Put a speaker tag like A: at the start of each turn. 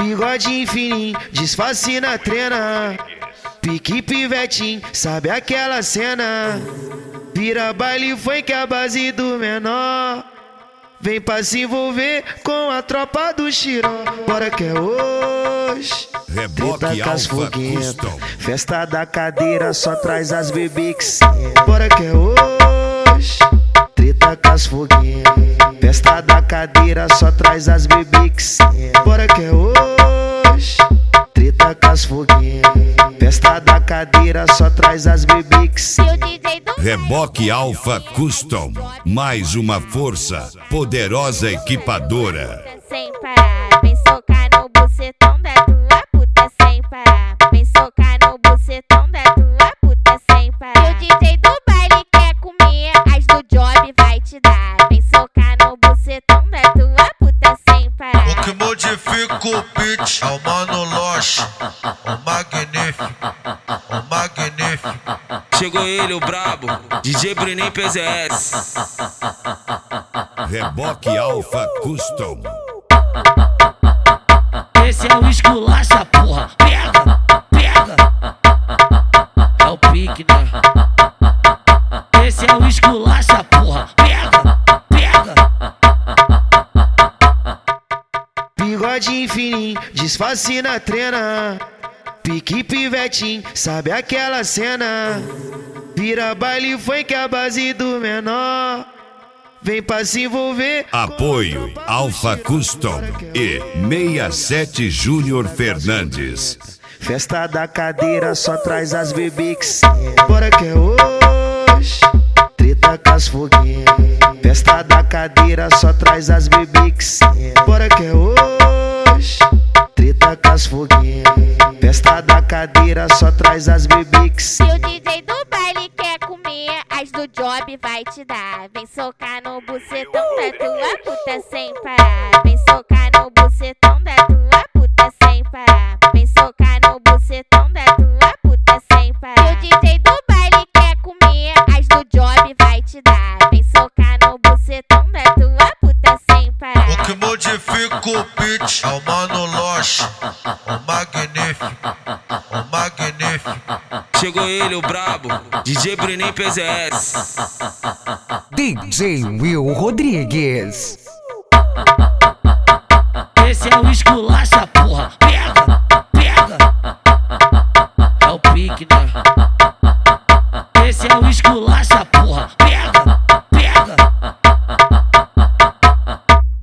A: Bigodinho fininho, disfarce na trena. Pique pivetinho, sabe aquela cena? Vira baile funk a base do menor. Vem pra se envolver com a tropa do Xiró. Bora que é hoje.
B: Reboque Alfa Custom.
A: Festa da cadeira só traz as bebês que sentam. Bora que é hoje. Treta com as foguinhas. Festa da cadeira só traz as bebês que sentam. Bora que é hoje. Treta com as foguinhas. Festa da cadeira só traz as bebês que sentam.
B: Reboque Alfa Custom. Mais uma força. Poderosa equipadora.
C: Sem parar, vem socar no bucetão da tua puta sem parar. Vem socar no bucetão da tua puta sem parar. O DJ do baile quer comer, as do job vai te dar. Vem socar no bucetão da tua puta sem parar.
D: O que modifica o beat é o Mano Loche, o magnífico, o magnífico.
E: Chegou ele, o brabo, DJ Bruninho PZS.
B: Reboque Alfa Custom.
F: Esse é o esculacha, porra. Pega, pega. É o pique, né? Esse é o esculacha, porra. Pega, pega.
A: Bigodinho fininho, disfarce na trena. Pique pivetinho, sabe aquela cena? Vira baile funk a base do menor. Vem pra se envolver.
B: Apoio Alfa Custom e 67 Júnior Fernandes.
A: Festa da cadeira só traz as bebês que sentam. Bora que é hoje. Treta com as foguinhas. Festa da cadeira só traz as bebês que sentam. Bora que é hoje. Treta com as foguinhas. Festa da cadeira só traz as bebês que sentam.
C: O DJ do baile quer comer, as do job vai te dar. Vem socar no bucetão da tua puta sem parar. Vem socar no bucetão da tua puta sem parar. Vem socar no bucetão da tua puta sem parar. O DJ do baile quer comer, as do job vai te dar. Vem socar no bucetão da tua puta sem parar.
D: O que modifica o beat é o Mano Loche, o magnífico, o magnífico.
E: Chegou ele, o brabo, DJ Bruninho PZS.
G: DJ Will Rodrigues.
F: Esse é o esculacha, porra. Pega, pega. É o pique, né? Esse é o esculacha, porra.